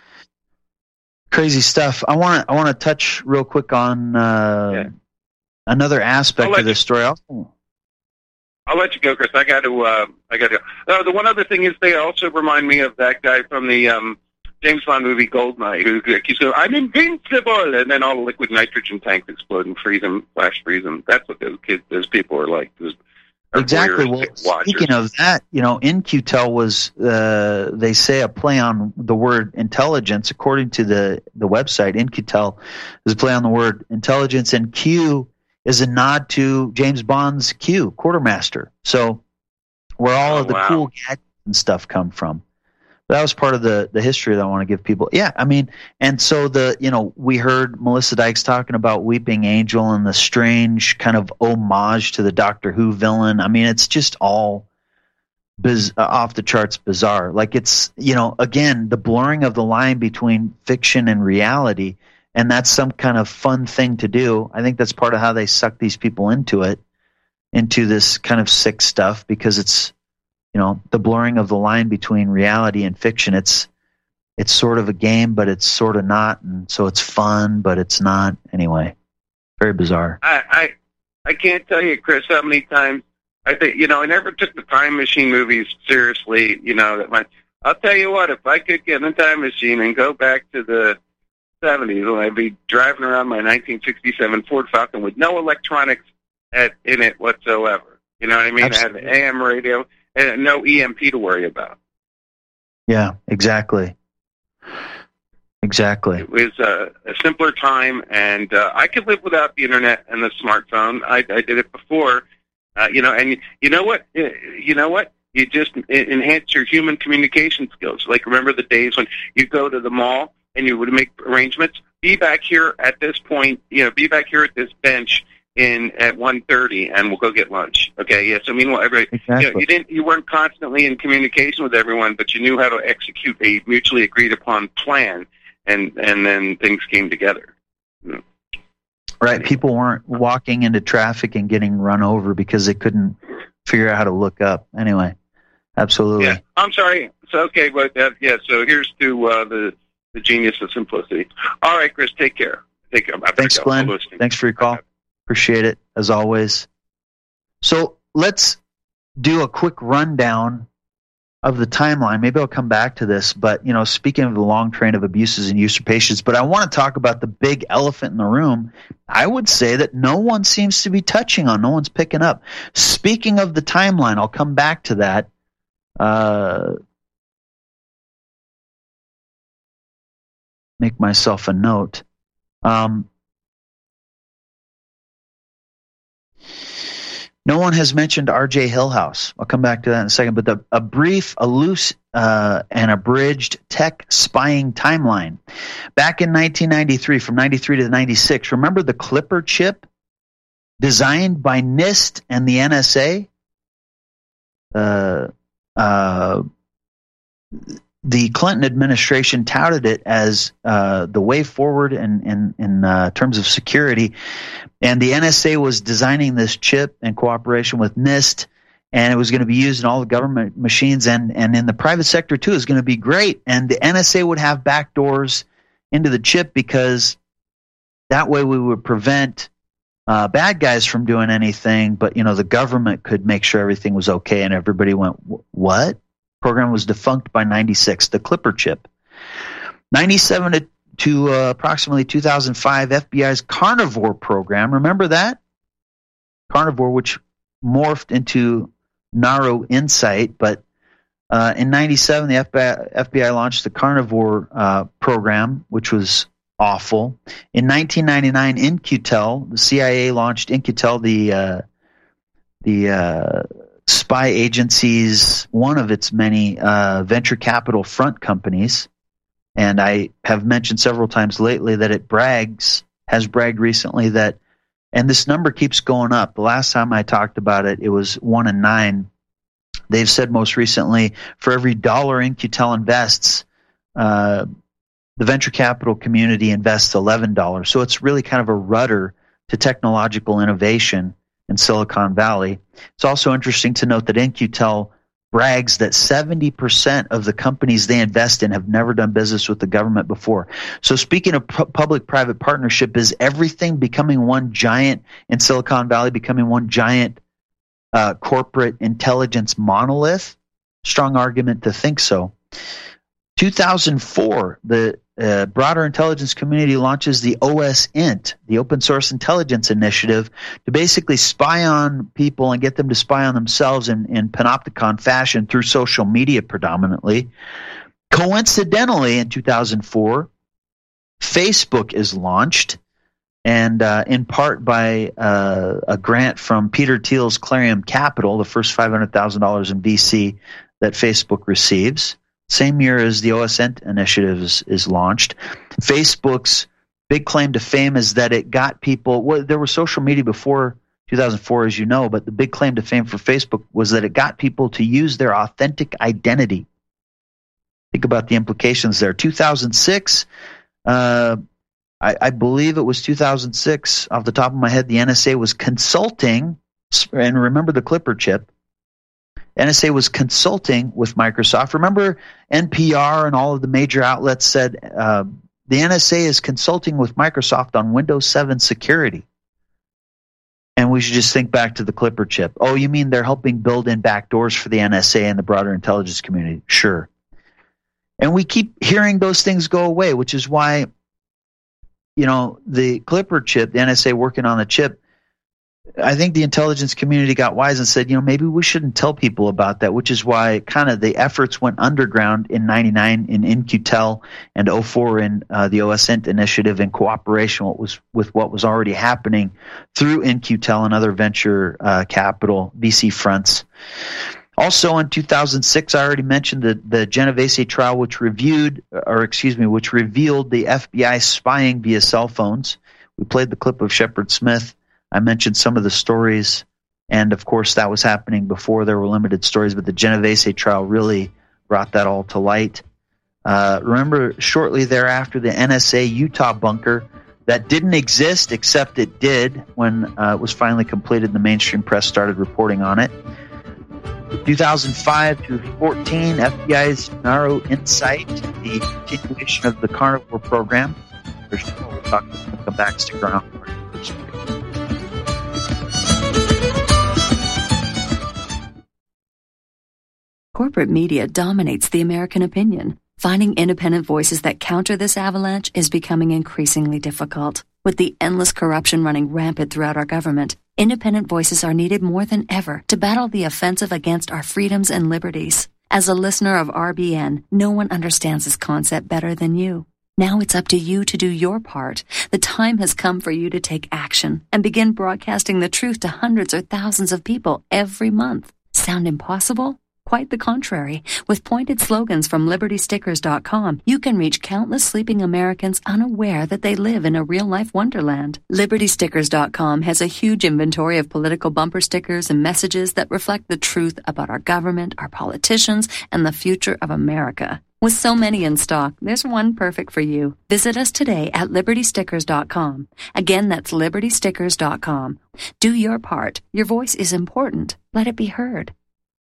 A: crazy stuff. I want to, I want to touch real quick on, uh, yeah. another aspect of this story. Also,
J: I'll let you go, Chris. I got to. Uh, I got to. Oh, the one other thing is they also remind me of that guy from the um, James Bond movie Goldeneye, who keeps going, "I'm invincible," and then all the liquid nitrogen tanks explode and freeze him, flash freeze him. That's what those kids, those people are like. Those are
A: exactly. Well,
J: watchers. Speaking
A: of that, you know, In Q Tel was uh, they say a play on the word intelligence. According to the the website, In Q Tel is a play on the word intelligence, and Q is a nod to James Bond's Q, Quartermaster. So where all
J: oh,
A: of the
J: wow.
A: cool gadgets and stuff come from. But that was part of the, the history that I want to give people. Yeah, I mean, and so the, you know, we heard Melissa Dykes talking about Weeping Angel and the strange kind of homage to the Doctor Who villain. I mean, it's just all biz- off the charts bizarre. Like it's, you know, again, the blurring of the line between fiction and reality. And that's some kind of fun thing to do. I think that's part of how they suck these people into it, into this kind of sick stuff, because it's, you know, the blurring of the line between reality and fiction. It's it's sort of a game, but it's sort of not, and so it's fun, but it's not. Anyway, very bizarre.
J: I I, I can't tell you, Chris, how many times I think, you know, I never took the time machine movies seriously. You know, that my I'll tell you what, if I could get in a time machine and go back to the seventies, when I'd be driving around my nineteen sixty-seven Ford Falcon with no electronics at, in it whatsoever. You know what I mean?
A: Absolutely.
J: I had an A M radio and no E M P to worry about.
A: Yeah, exactly. Exactly.
J: It was uh, a simpler time, and uh, I could live without the internet and the smartphone. I, I did it before, uh, you know. And you know what? You know what? You just enhance your human communication skills. Like, remember the days when you go to the mall and you would make arrangements? Be back here at this point, you know, be back here at this bench in at one thirty, and we'll go get lunch. Okay, yeah. So meanwhile, everybody,
A: exactly.
J: you know, you didn't, you weren't constantly in communication with everyone, but you knew how to execute a mutually agreed upon plan, and and then things came together. You know.
A: Right. People weren't walking into traffic and getting run over because they couldn't figure out how to look up. Anyway, absolutely.
J: Yeah, I'm sorry. So okay, but uh, yeah. So here's to uh, the the genius of simplicity. All right, Chris, take care. Take care.
A: Thanks, Glenn. Thanks for your call. Appreciate it as always. So let's do a quick rundown of the timeline. Maybe I'll come back to this, but you know, speaking of the long train of abuses and usurpations, but I want to talk about the big elephant in the room. I would say that no one seems to be touching on, no one's picking up. Speaking of the timeline, I'll come back to that. Uh, make myself a note. Um, No one has mentioned R J Hillhouse. I'll come back to that in a second. But the, a brief, a loose, uh, and abridged tech spying timeline. Back in nineteen ninety-three, from ninety-three to ninety-six, remember the Clipper chip designed by NIST and the N S A? Uh, uh, the Clinton administration touted it as uh, the way forward in, in, in uh, terms of security. And the N S A was designing this chip in cooperation with NIST, and it was going to be used in all the government machines and, and in the private sector too. It was going to be great. And the N S A would have backdoors into the chip because that way we would prevent uh, bad guys from doing anything. But, you know, the government could make sure everything was okay, and everybody went, what? Program was defunct by ninety-six, the Clipper chip. ninety-seven to, to uh, approximately two thousand five, F B I's Carnivore program. Remember that? Carnivore, which morphed into Naro Insight. But uh, in ninety-seven, the F B I, F B I launched the Carnivore uh, program, which was awful. In nineteen ninety-nine, In Q Tel, the C I A launched In Q Tel, the uh, the uh, spy agency's one of its many uh, venture capital front companies. And I have mentioned several times lately that it brags, has bragged recently that, and this number keeps going up. The last time I talked about it, it was one and nine. They've said most recently, for every dollar In Q Tel invests, uh, the venture capital community invests eleven dollars. So it's really kind of a rudder to technological innovation in Silicon Valley. It's also interesting to note that In Q Tel brags that seventy percent of the companies they invest in have never done business with the government before. So speaking of pu- public-private partnership, is everything becoming one giant in Silicon Valley, becoming one giant uh, corporate intelligence monolith? Strong argument to think so. two thousand four, the uh, broader intelligence community launches the O S I N T, the Open Source Intelligence Initiative, to basically spy on people and get them to spy on themselves in, in panopticon fashion through social media predominantly. Coincidentally, in two thousand four, Facebook is launched, and uh, in part by uh, a grant from Peter Thiel's Clarion Capital, the first five hundred thousand dollars in V C that Facebook receives. Same year as the O S I N T initiative is, is launched. Facebook's big claim to fame is that it got people, well, there was social media before two thousand four, as you know, but the big claim to fame for Facebook was that it got people to use their authentic identity. Think about the implications there. two thousand six, uh, I, I believe it was two thousand six, off the top of my head, the N S A was consulting, and remember the Clipper chip, N S A was consulting with Microsoft. Remember, N P R and all of the major outlets said uh, the N S A is consulting with Microsoft on Windows seven security. And we should just think back to the Clipper chip. Oh, you mean they're helping build in backdoors for the N S A and the broader intelligence community? Sure. And we keep hearing those things go away, which is why, you know, the Clipper chip, the N S A working on the chip, I think the intelligence community got wise and said, you know, maybe we shouldn't tell people about that, which is why kind of the efforts went underground in ninety-nine in In Q Tel and oh four in uh, the O S I N T initiative in cooperation what was, with what was already happening through In Q Tel and other venture uh, capital V C fronts. Also in two thousand six, I already mentioned the, the Genovese trial, which reviewed, or excuse me, which revealed the F B I spying via cell phones. We played the clip of Shepard Smith. I mentioned some of the stories, and of course that was happening before there were limited stories, but the Genovese trial really brought that all to light. Uh, remember, shortly thereafter, the N S A Utah bunker that didn't exist, except it did when uh, it was finally completed, the mainstream press started reporting on it. two thousand five to fourteen, F B I's Narrow Insight, the continuation of the carnivore program. There's more we'll talk about. We'll come back, stick around.
R: Corporate media dominates the American opinion. Finding independent voices that counter this avalanche is becoming increasingly difficult. With the endless corruption running rampant throughout our government, independent voices are needed more than ever to battle the offensive against our freedoms and liberties. As a listener of R B N, no one understands this concept better than you. Now it's up to you to do your part. The time has come for you to take action and begin broadcasting the truth to hundreds or thousands of people every month. Sound impossible? Quite the contrary. With pointed slogans from Liberty Stickers dot com, you can reach countless sleeping Americans unaware that they live in a real-life wonderland. Liberty Stickers dot com has a huge inventory of political bumper stickers and messages that reflect the truth about our government, our politicians, and the future of America. With so many in stock, there's one perfect for you. Visit us today at Liberty Stickers dot com. Again, that's Liberty Stickers dot com. Do your part. Your voice is important. Let it be heard.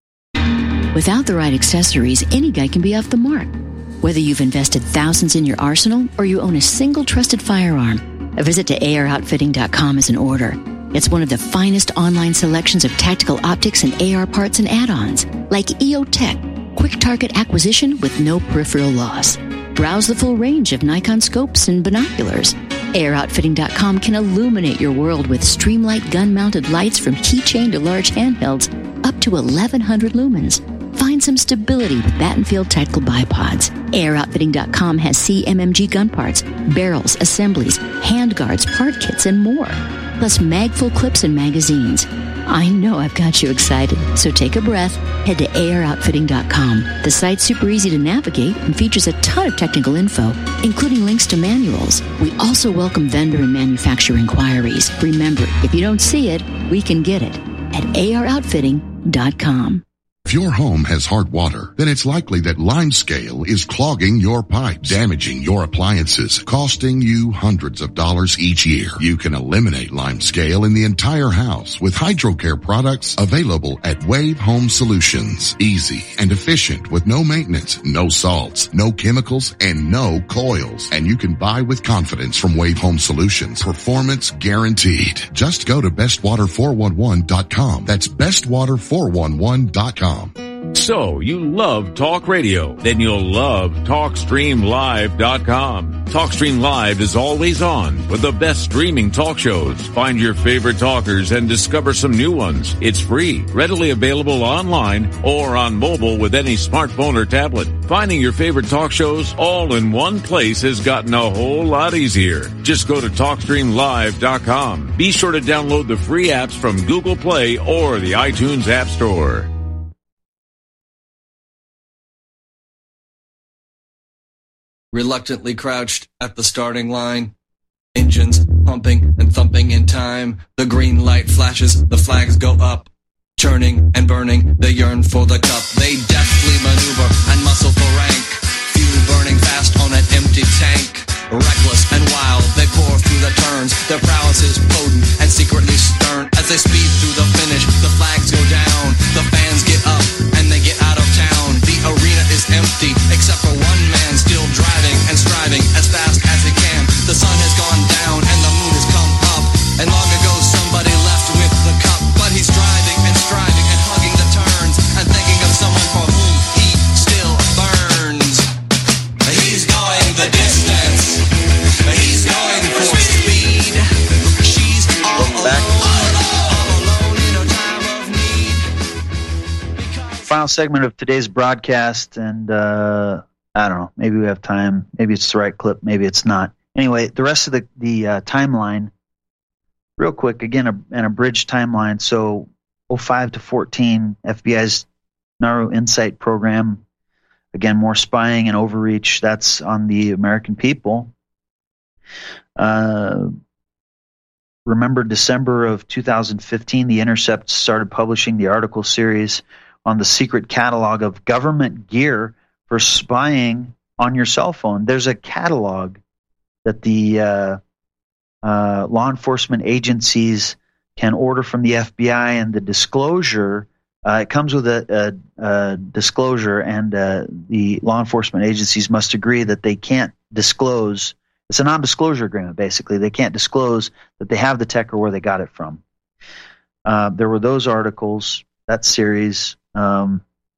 S: Without the right accessories, any guy can be off the mark. Whether you've invested thousands in your arsenal or you own a single trusted firearm, a visit to A R outfitting dot com is in order. It's one of the finest online selections of tactical optics and A R parts and add-ons, like E O Tech, quick target acquisition with no peripheral loss. Browse the full range of Nikon scopes and binoculars. A R outfitting dot com can illuminate your world with Streamlight gun-mounted lights from keychain to large handhelds, up to eleven hundred lumens. Find some stability with Battenfield Tactical Bipods. A R outfitting dot com has C M M G gun parts, barrels, assemblies, handguards, part kits, and more. Plus magful clips and magazines. I know I've got you excited, so take a breath. Head to A R outfitting dot com. The site's super easy to navigate and features a ton of technical info, including links to manuals. We also welcome vendor and manufacturer inquiries. Remember, if you don't see it, we can get it at A R outfitting dot com.
T: If your home has hard water, then it's likely that Limescale is clogging your pipes, damaging your appliances, costing you hundreds of dollars each year. You can eliminate Limescale in the entire house with HydroCare products available at Wave Home Solutions. Easy and efficient with no maintenance, no salts, no chemicals, and no coils. And you can buy with confidence from Wave Home Solutions. Performance guaranteed. Just go to best water four one one dot com. That's best water four one one dot com.
K: So, you love talk radio? Then you'll love talk stream live dot com. TalkStream Live is always on with the best streaming talk shows. Find your favorite talkers and discover some new ones. It's free, readily available online or on mobile with any smartphone or tablet. Finding your favorite talk shows all in one place has gotten a whole lot easier. Just go to talk stream live dot com. Be sure to download the free apps from Google Play or the iTunes App Store.
U: Reluctantly crouched at the starting line, engines pumping and thumping in time. The green light flashes, the flags go up, churning and burning, they yearn for the cup. They deftly maneuver and muscle for rank, fuel burning fast on an empty tank. Reckless and wild, they pour through the turns. Their prowess is potent and secretly stern. As they speed through the finish, the flags go down, the fans get up and they get out of town. The arena is empty except for one man still driving and striving as fast as he can. The sun has gone down and the moon has come up, and long ago somebody left with the cup. But he's driving and striving and hugging the turns and thinking of someone for whom he still burns. He's going the distance, he's going for speed. She's all alone, all alone in her time of need.
A: Final segment of today's broadcast, and uh, I don't know, maybe we have time, maybe it's the right clip, maybe it's not. Anyway, the rest of the, the uh, timeline, real quick, again, a, an abridged timeline. So oh five to fourteen, F B I's Narrow Insight program, again, more spying and overreach, that's on the American people. Uh, remember December of two thousand fifteen, The Intercept started publishing the article series on the secret catalog of government gear for spying on your cell phone. There's a catalog that the uh, uh, law enforcement agencies can order from the F B I, and the disclosure Uh, it comes with a, a, a disclosure, and uh, the law enforcement agencies must agree that they can't disclose. It's a non-disclosure agreement, basically. They can't disclose that they have the tech or where they got it from. Uh, there were those articles, that series. Um,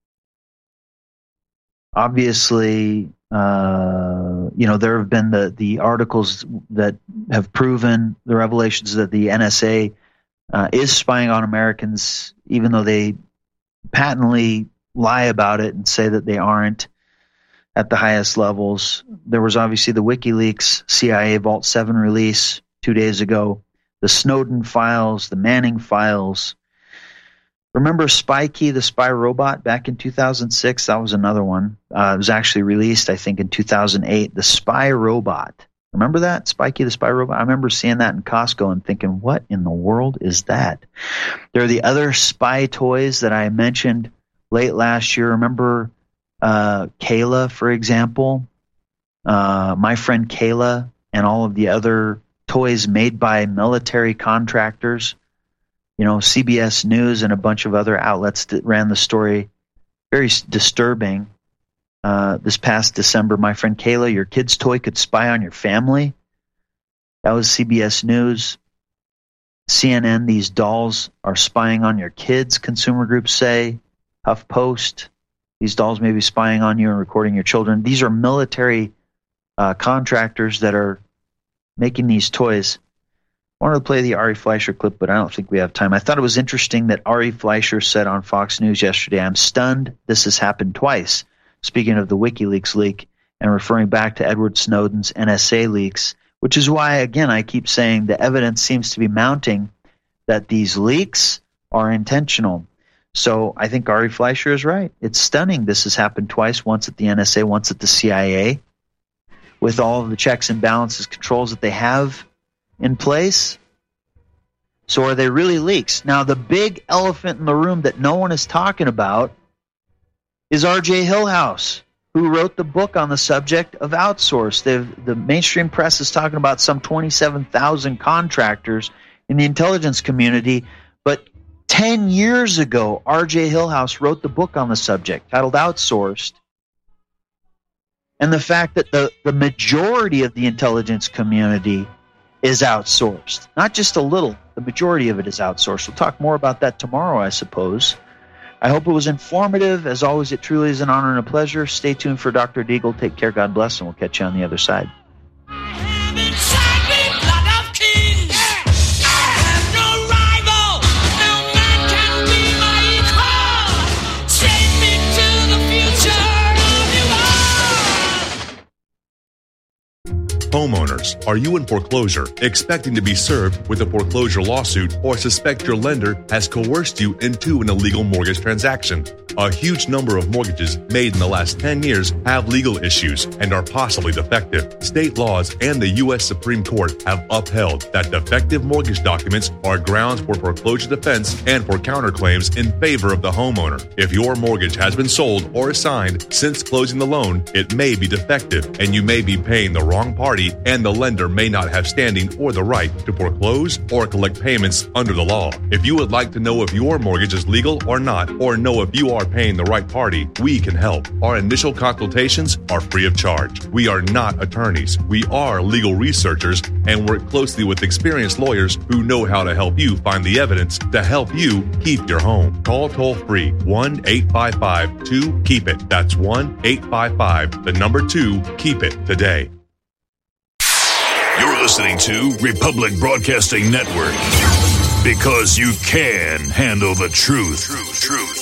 A: obviously, uh, you know, there have been the, the articles that have proven the revelations that the N S A uh, is spying on Americans, even though they patently lie about it and say that they aren't at the highest levels. There was obviously the WikiLeaks C I A Vault seven release two days ago, the Snowden files, the Manning files. Remember Spikey, the spy robot, back in two thousand six? That was another one. Uh, it was actually released, I think, in two thousand eight. The spy robot. Remember that? Spikey, the spy robot? I remember seeing that in Costco and thinking, what in the world is that? There are the other spy toys that I mentioned late last year. Remember uh, Kayla, for example? Uh, my friend Kayla and all of the other toys made by military contractors. You know, C B S News and a bunch of other outlets that ran the story. Very disturbing. Uh, this past December, my friend Kayla, your kid's toy could spy on your family. That was C B S News. C N N, these dolls are spying on your kids, consumer groups say. HuffPost, these dolls may be spying on you and recording your children. These are military uh, contractors that are making these toys. I wanted to play the Ari Fleischer clip, but I don't think we have time. I thought it was interesting that Ari Fleischer said on Fox News yesterday, I'm stunned this has happened twice. Speaking of the WikiLeaks leak and referring back to Edward Snowden's N S A leaks, which is why, again, I keep saying the evidence seems to be mounting that these leaks are intentional. So I think Ari Fleischer is right. It's stunning this has happened twice, once at the N S A, once at the C I A, with all of the checks and balances, controls that they have in place. So are they really leaks? Now, the big elephant in the room that no one is talking about is R J Hillhouse, who wrote the book on the subject of outsource. They've, the mainstream press is talking about some twenty-seven thousand contractors in the intelligence community, but ten years ago, R J Hillhouse wrote the book on the subject titled Outsourced. And the fact that the, the majority of the intelligence community is outsourced. Not just a little. The majority of it is outsourced. We'll talk more about that tomorrow, I suppose. I hope it was informative. As always, it truly is an honor and a pleasure. Stay tuned for Doctor Deagle. Take care. God bless, and we'll catch you on the other side.
E: Homeowners, are you in foreclosure, expecting to be served with a foreclosure lawsuit, or suspect your lender has coerced you into an illegal mortgage transaction? A huge number of mortgages made in the last ten years have legal issues and are possibly defective. State laws and the U S Supreme Court have upheld that defective mortgage documents are grounds for foreclosure defense and for counterclaims in favor of the homeowner. If your mortgage has been sold or assigned since closing the loan, it may be defective and you may be paying the wrong party, and the lender may not have standing or the right to foreclose or collect payments under the law. If you would like to know if your mortgage is legal or not, or know if you are paying the right party, we can help. Our initial consultations are free of charge. We are not attorneys. We are legal researchers and work closely with experienced lawyers who know how to help you find the evidence to help you keep your home. Call toll free one eight five five two keep it. That's one eight five five, the number two, keep it today.
C: You're listening to Republic Broadcasting Network, because you can handle the truth. Truth, truth.